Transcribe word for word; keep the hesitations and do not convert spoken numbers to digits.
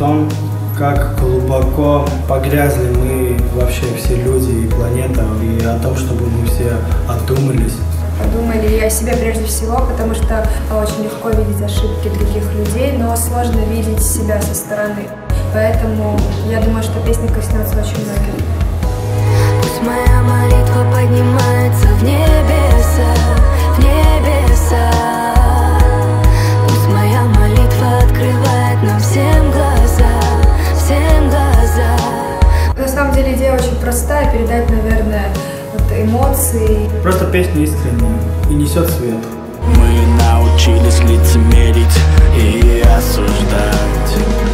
том, как глубоко погрязли мы вообще все люди и планета, и о том, чтобы мы все одумались. Подумали и о себе прежде всего, потому что очень легко видеть ошибки других людей, но сложно видеть себя со стороны. Поэтому я думаю, что песня коснется очень многих. Пусть моя молитва поднимается в небеса, в небеса. Пусть моя молитва открывает нам всем глаза, всем глаза. На самом деле идея очень простая, передать, наверное, вот эмоции. Просто песня искренняя и несет свет. Мы научились лицемерить и осуждать.